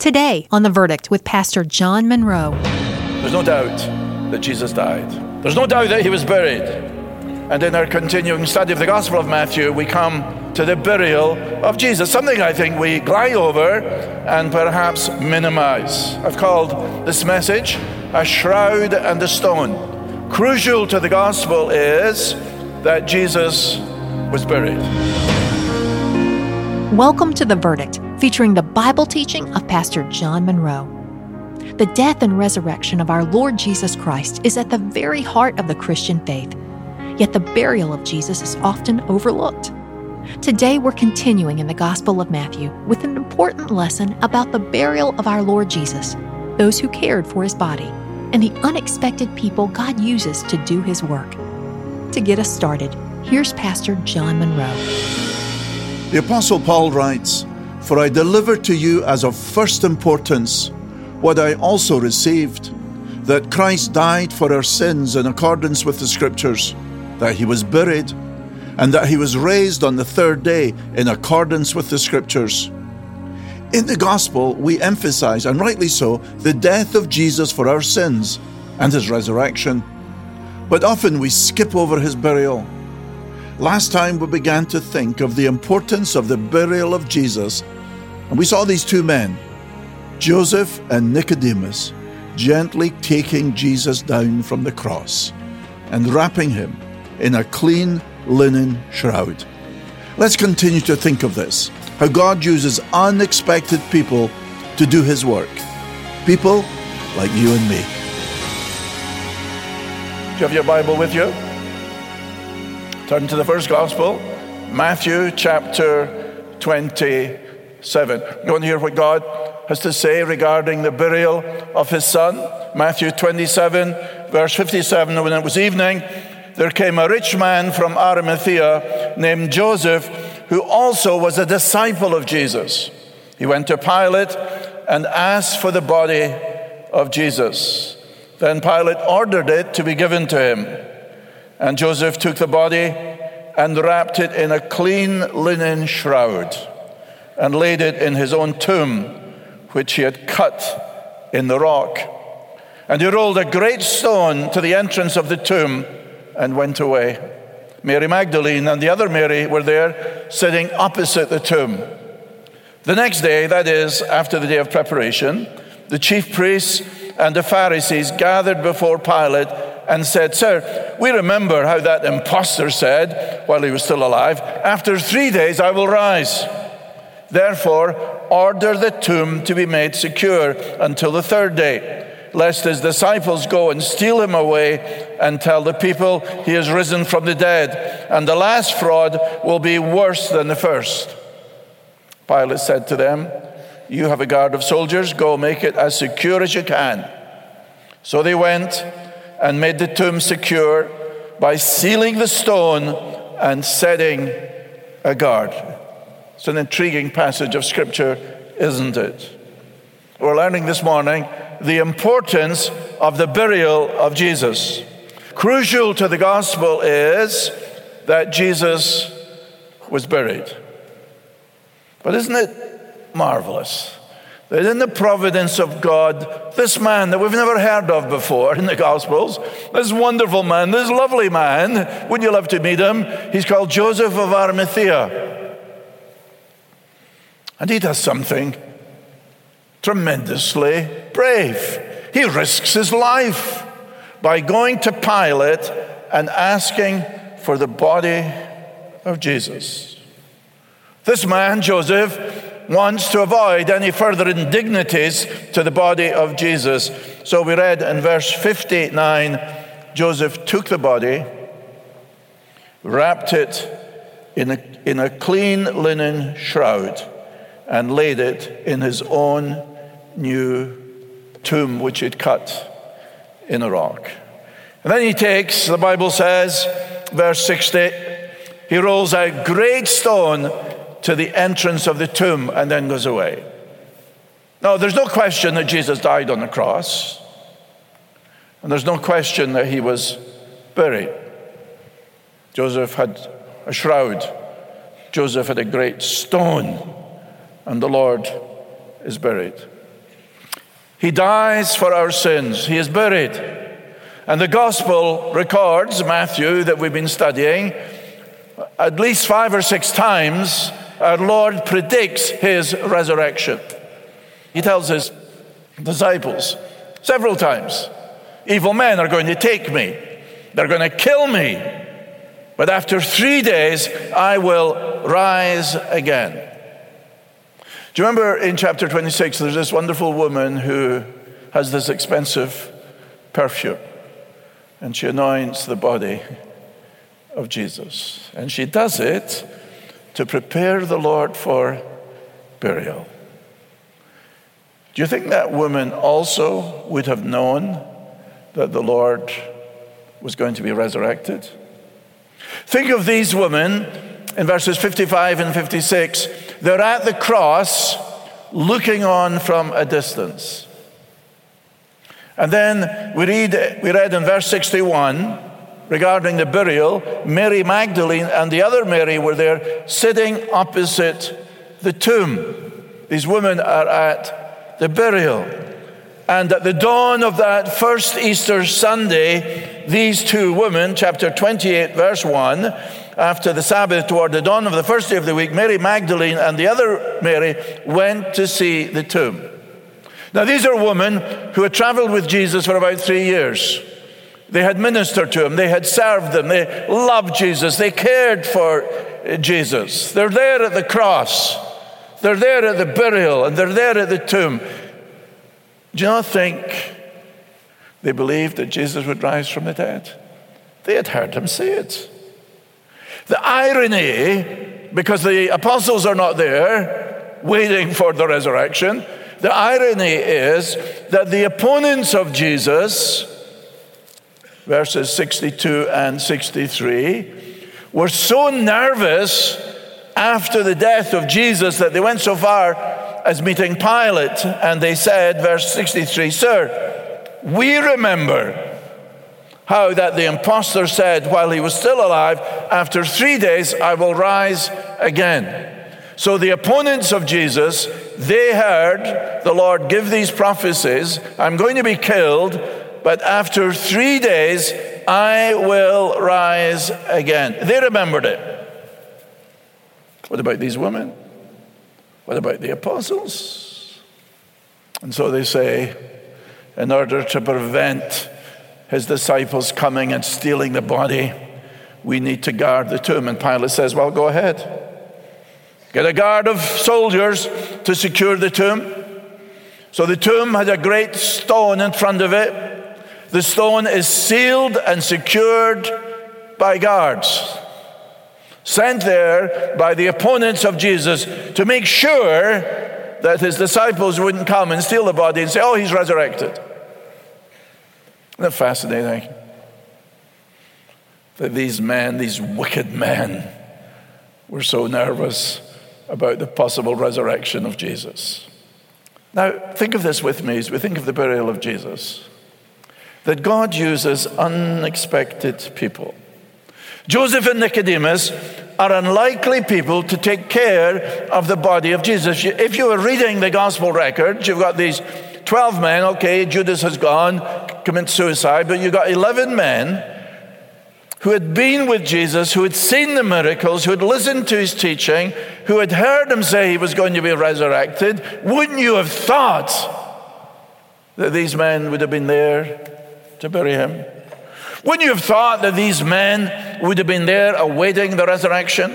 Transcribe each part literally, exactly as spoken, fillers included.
Today on The Verdict with Pastor John Monroe. There's no doubt that Jesus died. There's no doubt that he was buried. And in our continuing study of the Gospel of Matthew, we come to the burial of Jesus, something I think we glide over and perhaps minimize. I've called this message, A Shroud and a Stone. Crucial to the Gospel is that Jesus was buried. Welcome to The Verdict, featuring the Bible teaching of Pastor John Monroe. The death and resurrection of our Lord Jesus Christ is at the very heart of the Christian faith, yet the burial of Jesus is often overlooked. Today we're continuing in the Gospel of Matthew with an important lesson about the burial of our Lord Jesus, those who cared for his body, and the unexpected people God uses to do his work. To get us started, here's Pastor John Monroe. The Apostle Paul writes, "For I delivered to you as of first importance what I also received, that Christ died for our sins in accordance with the Scriptures, that he was buried, and that he was raised on the third day in accordance with the Scriptures." In the Gospel, we emphasize, and rightly so, the death of Jesus for our sins and his resurrection. But often we skip over his burial. Last time we began to think of the importance of the burial of Jesus, and we saw these two men, Joseph and Nicodemus, gently taking Jesus down from the cross and wrapping him in a clean linen shroud. Let's continue to think of this, how God uses unexpected people to do his work. People like you and me. Do you have your Bible with you? Turn to the first Gospel, Matthew chapter twenty-seven. You're going to hear what God has to say regarding the burial of his son. Matthew twenty-seven, verse fifty-seven. When it was evening, there came a rich man from Arimathea named Joseph, who also was a disciple of Jesus. He went to Pilate and asked for the body of Jesus. Then Pilate ordered it to be given to him. And Joseph took the body and wrapped it in a clean linen shroud and laid it in his own tomb, which he had cut in the rock. And he rolled a great stone to the entrance of the tomb and went away. Mary Magdalene and the other Mary were there, sitting opposite the tomb. The next day, that is, after the day of preparation, the chief priests and the Pharisees gathered before Pilate and said, "Sir, we remember how that impostor said, while he was still alive, 'After three days I will rise.' Therefore, order the tomb to be made secure until the third day, lest his disciples go and steal him away and tell the people he has risen from the dead, and the last fraud will be worse than the first." Pilate said to them, "You have a guard of soldiers, go make it as secure as you can." So they went and made the tomb secure by sealing the stone and setting a guard. It's an intriguing passage of Scripture, isn't it? We're learning this morning the importance of the burial of Jesus. Crucial to the gospel is that Jesus was buried. But isn't it marvelous that in the providence of God, this man that we've never heard of before in the Gospels, this wonderful man, this lovely man, wouldn't you love to meet him? He's called Joseph of Arimathea. And he does something tremendously brave. He risks his life by going to Pilate and asking for the body of Jesus. This man, Joseph, wants to avoid any further indignities to the body of Jesus. So we read in verse fifty-nine, Joseph took the body, wrapped it in a, in a clean linen shroud, and laid it in his own new tomb, which he'd cut in a rock. And then he takes, the Bible says, verse sixty, he rolls a great stone to the entrance of the tomb and then goes away. Now, there's no question that Jesus died on the cross, and there's no question that he was buried. Joseph had a shroud. Joseph had a great stone, and the Lord is buried. He dies for our sins. He is buried. And the gospel records, Matthew, that we've been studying, at least five or six times, our Lord predicts his resurrection. He tells his disciples several times, evil men are going to take me. They're going to kill me. But after three days, I will rise again. Do you remember in chapter twenty-six, there's this wonderful woman who has this expensive perfume, and she anoints the body of Jesus. And she does it to prepare the Lord for burial. Do you think that woman also would have known that the Lord was going to be resurrected? Think of these women in verses fifty-five and fifty-six. They're at the cross looking on from a distance. And then we read, we read in verse sixty-one regarding the burial, Mary Magdalene and the other Mary were there sitting opposite the tomb. These women are at the burial. And at the dawn of that first Easter Sunday, these two women, chapter twenty-eight, verse one, after the Sabbath, toward the dawn of the first day of the week, Mary Magdalene and the other Mary went to see the tomb. Now, these are women who had traveled with Jesus for about three years. They had ministered to him. They had served him. They loved Jesus. They cared for Jesus. They're there at the cross. They're there at the burial, and they're there at the tomb. Do you not think they believed that Jesus would rise from the dead? They had heard him say it. The irony, because the apostles are not there waiting for the resurrection, the irony is that the opponents of Jesus, verses sixty-two and sixty-three, were so nervous after the death of Jesus that they went so far as meeting Pilate, and they said, verse sixty-three, "Sir, we remember how that the impostor said while he was still alive, after three days I will rise again." So the opponents of Jesus, they heard the Lord give these prophecies, I'm going to be killed, but after three days I will rise again. They remembered it. What about these women? What about the apostles? And so they say, in order to prevent his disciples coming and stealing the body, we need to guard the tomb. And Pilate says, well, go ahead. Get a guard of soldiers to secure the tomb. So the tomb had a great stone in front of it. The stone is sealed and secured by guards, sent there by the opponents of Jesus to make sure that his disciples wouldn't come and steal the body and say, oh, he's resurrected. Isn't that fascinating? That these men, these wicked men, were so nervous about the possible resurrection of Jesus. Now, think of this with me as we think of the burial of Jesus. That God uses unexpected people. Joseph and Nicodemus are unlikely people to take care of the body of Jesus. If you were reading the gospel records, you've got these twelve men, okay, Judas has gone, committed suicide, but you've got eleven men who had been with Jesus, who had seen the miracles, who had listened to his teaching, who had heard him say he was going to be resurrected. Wouldn't you have thought that these men would have been there to bury him? Wouldn't you have thought that these men would have been there awaiting the resurrection?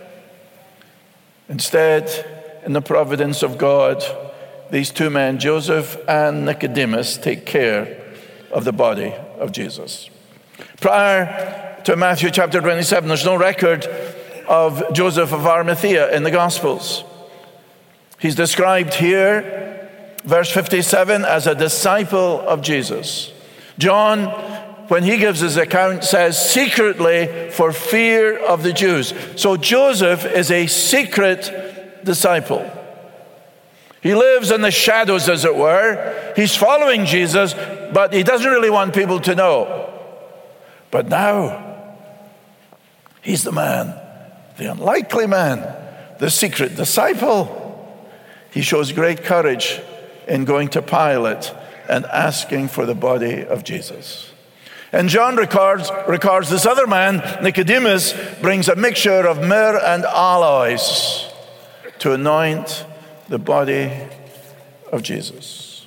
Instead, in the providence of God, these two men, Joseph and Nicodemus, take care of the body of Jesus. Prior to Matthew chapter twenty-seven, there's no record of Joseph of Arimathea in the Gospels. He's described here, verse fifty-seven, as a disciple of Jesus. John, when he gives his account, says secretly for fear of the Jews. So Joseph is a secret disciple. He lives in the shadows, as it were. He's following Jesus, but he doesn't really want people to know. But now, he's the man, the unlikely man, the secret disciple. He shows great courage in going to Pilate and asking for the body of Jesus. And John records, records this other man, Nicodemus, brings a mixture of myrrh and aloes to anoint the body of Jesus.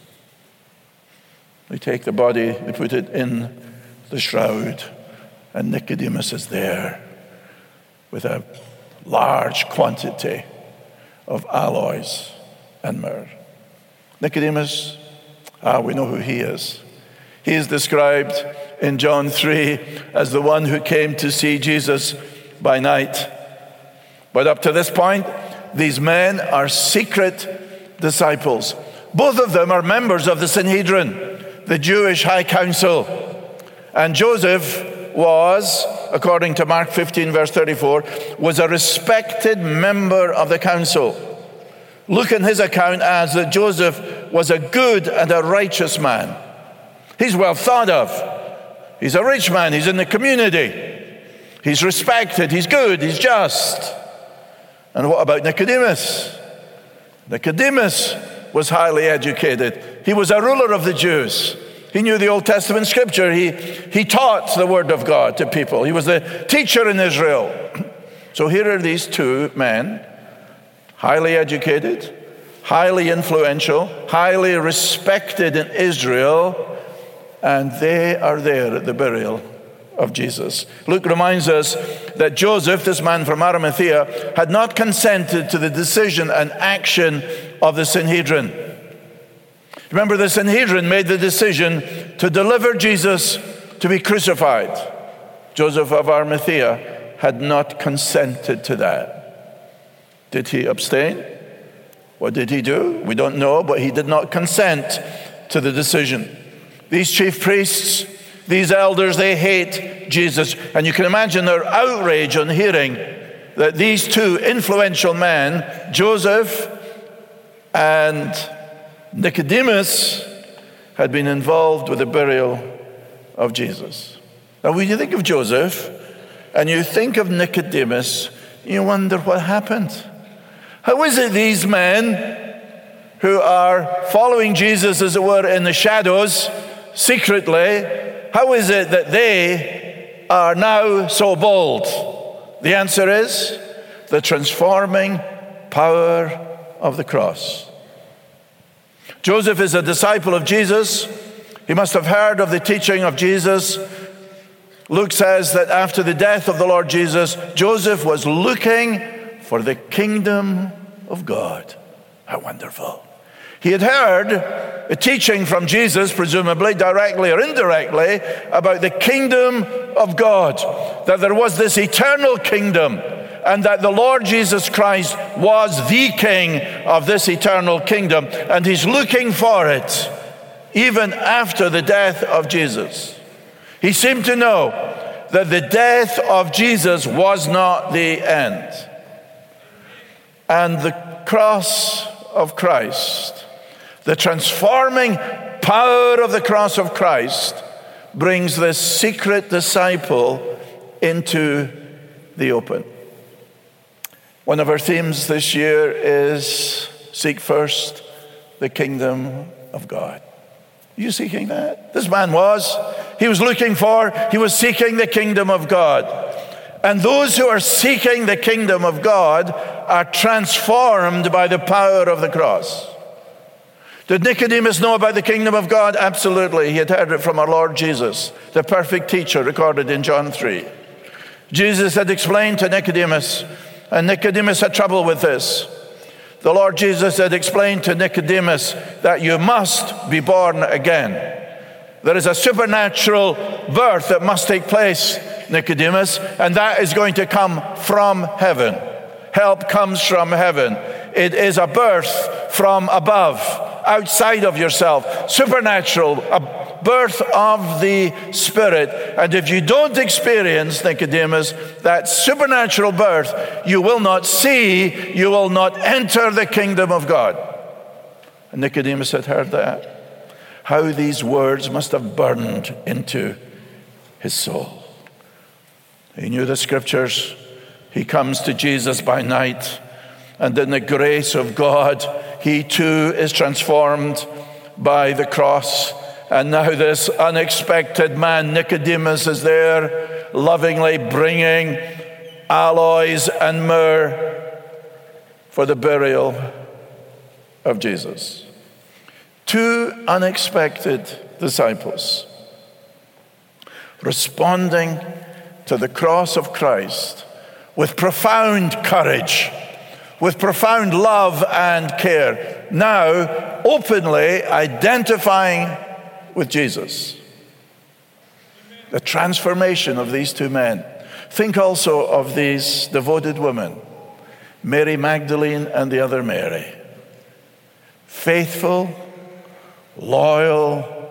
They take the body, they put it in the shroud, and Nicodemus is there with a large quantity of aloes and myrrh. Nicodemus, ah, we know who he is. He is described in John three as the one who came to see Jesus by night. But up to this point, these men are secret disciples. Both of them are members of the Sanhedrin, the Jewish High Council. And Joseph was, according to Mark fifteen, verse thirty-four, was a respected member of the council. Luke in his account adds that Joseph was a good and a righteous man. He's well thought of. He's a rich man. He's in the community. He's respected. He's good. He's just. And what about Nicodemus? Nicodemus was highly educated. He was a ruler of the Jews. He knew the Old Testament scripture. He, he taught the word of God to people. He was the teacher in Israel. So here are these two men, highly educated, highly influential, highly respected in Israel, and they are there at the burial of Jesus. Luke reminds us that Joseph, this man from Arimathea, had not consented to the decision and action of the Sanhedrin. Remember, the Sanhedrin made the decision to deliver Jesus to be crucified. Joseph of Arimathea had not consented to that. Did he abstain? What did he do? We don't know, but he did not consent to the decision. These chief priests, these elders, they hate Jesus. And you can imagine their outrage on hearing that these two influential men, Joseph and Nicodemus, had been involved with the burial of Jesus. Now, when you think of Joseph and you think of Nicodemus, you wonder what happened. How is it these men who are following Jesus, as it were, in the shadows, secretly, how is it that they are now so bold? The answer is the transforming power of the cross. Joseph is a disciple of Jesus. He must have heard of the teaching of Jesus. Luke says that after the death of the Lord Jesus, Joseph was looking for the kingdom of God. How wonderful. He had heard a teaching from Jesus, presumably directly or indirectly, about the kingdom of God, that there was this eternal kingdom, and that the Lord Jesus Christ was the king of this eternal kingdom, and he's looking for it even after the death of Jesus. He seemed to know that the death of Jesus was not the end. And the cross of Christ, the transforming power of the cross of Christ, brings this secret disciple into the open. One of our themes this year is seek first the kingdom of God. Are you seeking that? This man was. He was looking for, he was seeking the kingdom of God. And those who are seeking the kingdom of God are transformed by the power of the cross. Did Nicodemus know about the kingdom of God? Absolutely. He had heard it from our Lord Jesus, the perfect teacher, recorded in John three. Jesus had explained to Nicodemus, and Nicodemus had trouble with this. The Lord Jesus had explained to Nicodemus that you must be born again. There is a supernatural birth that must take place, Nicodemus, and that is going to come from heaven. Help comes from heaven. It is a birth from above, outside of yourself, supernatural, a birth of the Spirit. And if you don't experience, Nicodemus, that supernatural birth, you will not see, you will not enter the kingdom of God. And Nicodemus had heard that. How these words must have burned into his soul. He knew the scriptures. He comes to Jesus by night, and in the grace of God, he too is transformed by the cross. And now this unexpected man, Nicodemus, is there, lovingly bringing aloes and myrrh for the burial of Jesus. Two unexpected disciples responding to the cross of Christ with profound courage, with profound love and care, now openly identifying with Jesus. The transformation of these two men. Think also of these devoted women, Mary Magdalene and the other Mary. Faithful, loyal,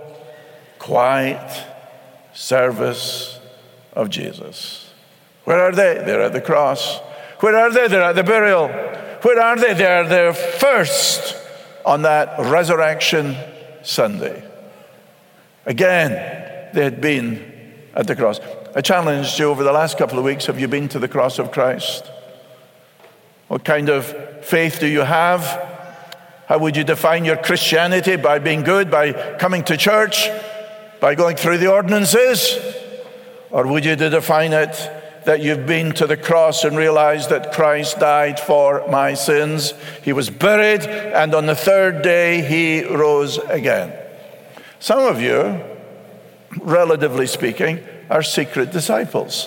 quiet service of Jesus. Where are they? They're at the cross. Where are they? They're at the burial. Where are they? They're there first on that Resurrection Sunday. Again, they had been at the cross. I challenged you over the last couple of weeks, have you been to the cross of Christ? What kind of faith do you have? How would you define your Christianity? By being good, by coming to church, by going through the ordinances? Or would you define it that you've been to the cross and realized that Christ died for my sins? He was buried, and on the third day he rose again. Some of you, relatively speaking, are secret disciples.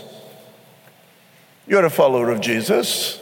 You're a follower of Jesus,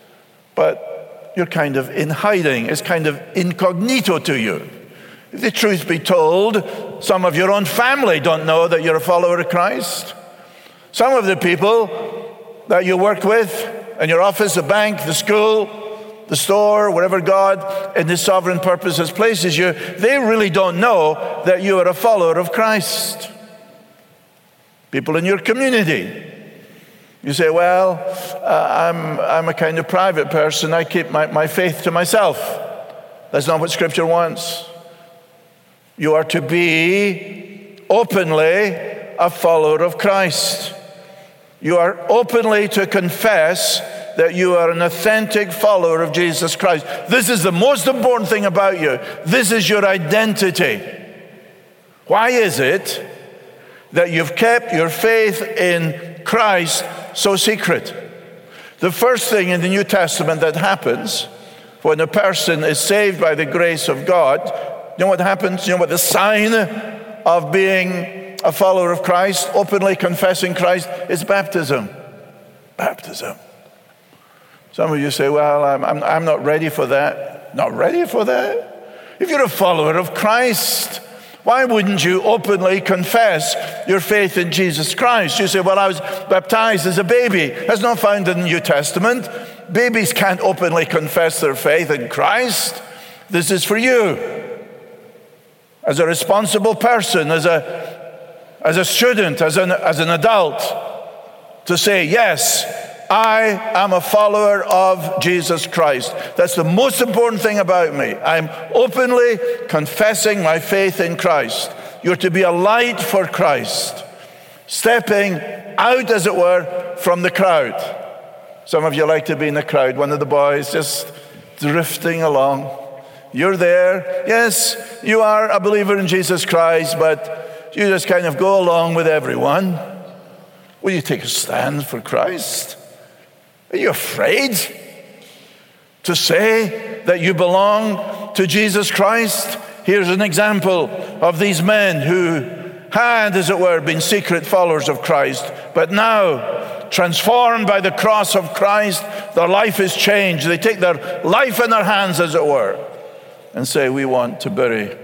but you're kind of in hiding. It's kind of incognito to you. If the truth be told, some of your own family don't know that you're a follower of Christ. Some of the people that you work with in your office, the bank, the school, the store, wherever God in His sovereign purposes places you, they really don't know that you are a follower of Christ. People in your community. You say, well, uh, I'm, I'm a kind of private person. I keep my, my faith to myself. That's not what Scripture wants. You are to be openly a follower of Christ. You are openly to confess that you are an authentic follower of Jesus Christ. This is the most important thing about you. This is your identity. Why is it that you've kept your faith in Christ so secret? The first thing in the New Testament that happens when a person is saved by the grace of God, you know what happens? You know what the sign of being a follower of Christ, openly confessing Christ, is baptism. Baptism. Some of you say, well, I'm, I'm, I'm not ready for that. Not ready for that? If you're a follower of Christ, why wouldn't you openly confess your faith in Jesus Christ? You say, well, I was baptized as a baby. That's not found in the New Testament. Babies can't openly confess their faith in Christ. This is for you. As a responsible person, as a, as a student, as an, as an adult, to say, yes, I am a follower of Jesus Christ. That's the most important thing about me. I'm openly confessing my faith in Christ. You're to be a light for Christ, stepping out, as it were, from the crowd. Some of you like to be in the crowd, one of the boys just drifting along. You're there. Yes, you are a believer in Jesus Christ, but you just kind of go along with everyone. Will you take a stand for Christ? Are you afraid to say that you belong to Jesus Christ? Here's an example of these men who had, as it were, been secret followers of Christ, but now, transformed by the cross of Christ, their life is changed. They take their life in their hands, as it were, and say, we want to bury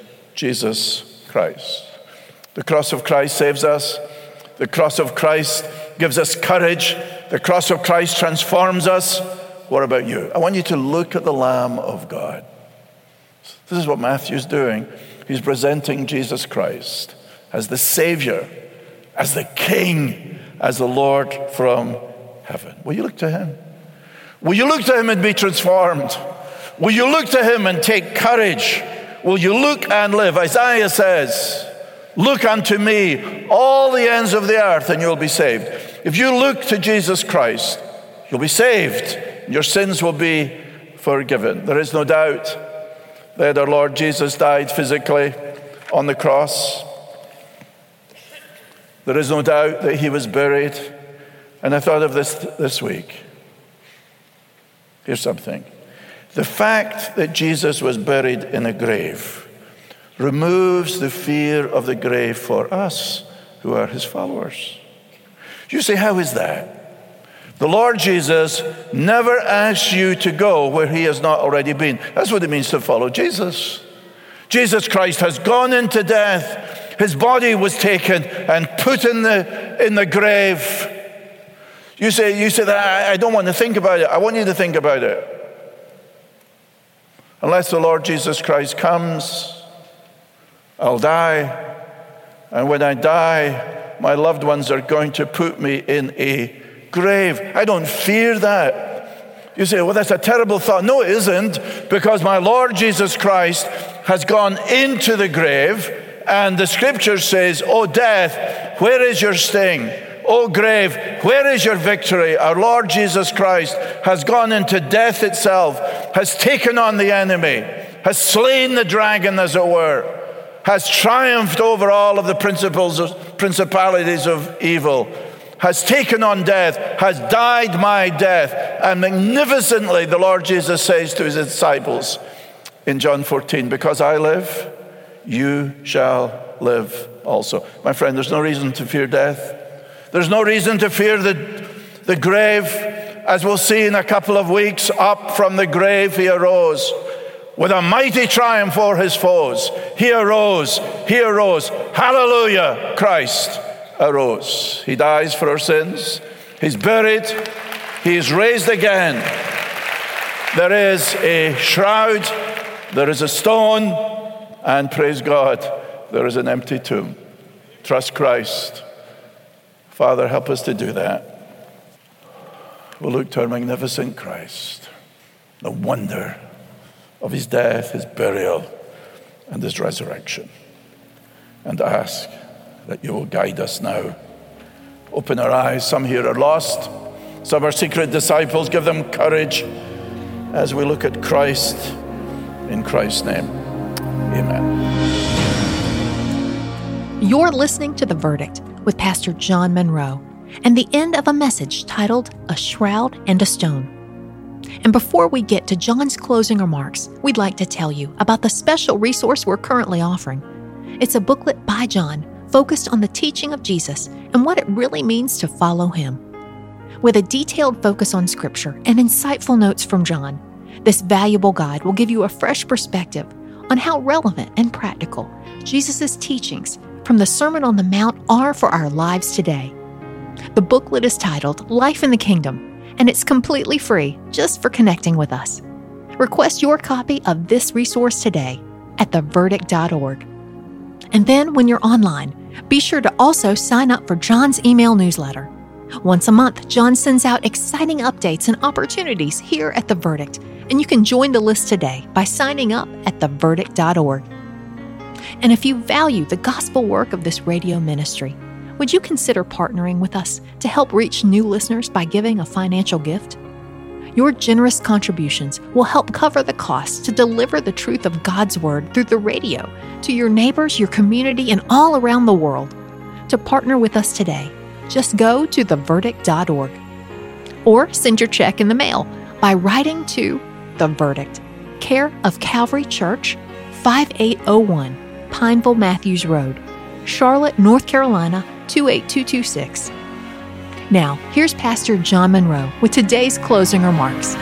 Jesus Christ. The cross of Christ saves us. The cross of Christ gives us courage. The cross of Christ transforms us. What about you? I want you to look at the Lamb of God. This is what Matthew's doing. He's presenting Jesus Christ as the Savior, as the King, as the Lord from heaven. Will you look to Him? Will you look to Him and be transformed? Will you look to Him and take courage? Will you look and live? Isaiah says, look unto me, all the ends of the earth, and you'll be saved. If you look to Jesus Christ, you'll be saved. Your sins will be forgiven. There is no doubt that our Lord Jesus died physically on the cross. There is no doubt that he was buried. And I thought of this this week. Here's something. The fact that Jesus was buried in a grave removes the fear of the grave for us who are his followers. You say, how is that? The Lord Jesus never asks you to go where he has not already been. That's what it means to follow Jesus. Jesus Christ has gone into death. His body was taken and put in the, in the grave. You say, you say that I, I don't want to think about it. I want you to think about it. Unless the Lord Jesus Christ comes, I'll die. And when I die, my loved ones are going to put me in a grave. I don't fear that. You say, well, that's a terrible thought. No, it isn't, because my Lord Jesus Christ has gone into the grave, and the scripture says, oh, death, where is your sting? Oh, grave, where is your victory? Our Lord Jesus Christ has gone into death itself, has taken on the enemy, has slain the dragon, as it were, has triumphed over all of the principles of, principalities of evil, has taken on death, has died my death. And magnificently, the Lord Jesus says to his disciples in John fourteen, because I live, you shall live also. My friend, there's no reason to fear death. There's no reason to fear the, the grave. As we'll see in a couple of weeks, up from the grave he arose with a mighty triumph over his foes. He arose, he arose. Hallelujah, Christ arose. He dies for our sins. He's buried. He is raised again. There is a shroud. There is a stone. And praise God, there is an empty tomb. Trust Christ. Father, help us to do that. We'll look to our magnificent Christ, the wonder of his death, his burial, and his resurrection, and ask that you will guide us now. Open our eyes. Some here are lost. Some are secret disciples. Give them courage as we look at Christ. In Christ's name, amen. You're listening to The Verdict with Pastor John Monroe, and the end of a message titled A Shroud and a Stone. And before we get to John's closing remarks, we'd like to tell you about the special resource we're currently offering. It's a booklet by John focused on the teaching of Jesus and what it really means to follow him. With a detailed focus on Scripture and insightful notes from John, this valuable guide will give you a fresh perspective on how relevant and practical Jesus' teachings from the Sermon on the Mount are for our lives today. The booklet is titled Life in the Kingdom, and it's completely free just for connecting with us. Request your copy of this resource today at the verdict dot org. And then when you're online, be sure to also sign up for John's email newsletter. Once a month, John sends out exciting updates and opportunities here at The Verdict, and you can join the list today by signing up at the verdict dot org. And if you value the gospel work of this radio ministry, would you consider partnering with us to help reach new listeners by giving a financial gift? Your generous contributions will help cover the costs to deliver the truth of God's Word through the radio to your neighbors, your community, and all around the world. To partner with us today, just go to the verdict dot org or send your check in the mail by writing to The Verdict, care of Calvary Church, five eight oh one Pineville Matthews Road, Charlotte, North Carolina, two eight two two six. Now, here's Pastor John Monroe with today's closing remarks.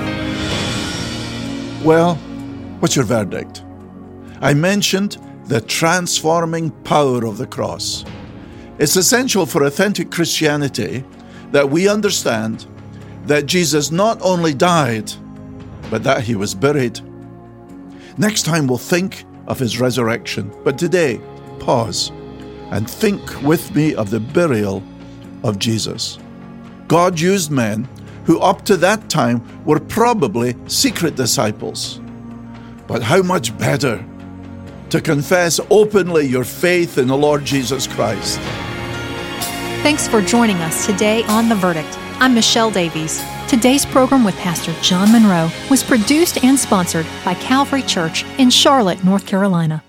Well, what's your verdict? I mentioned the transforming power of the cross. It's essential for authentic Christianity that we understand that Jesus not only died, but that he was buried. Next time we'll think of his resurrection, but today, pause and think with me of the burial of Jesus. God used men who up to that time were probably secret disciples. But how much better to confess openly your faith in the Lord Jesus Christ. Thanks for joining us today on The Verdict. I'm Michelle Davies. Today's program with Pastor John Monroe was produced and sponsored by Calvary Church in Charlotte, North Carolina.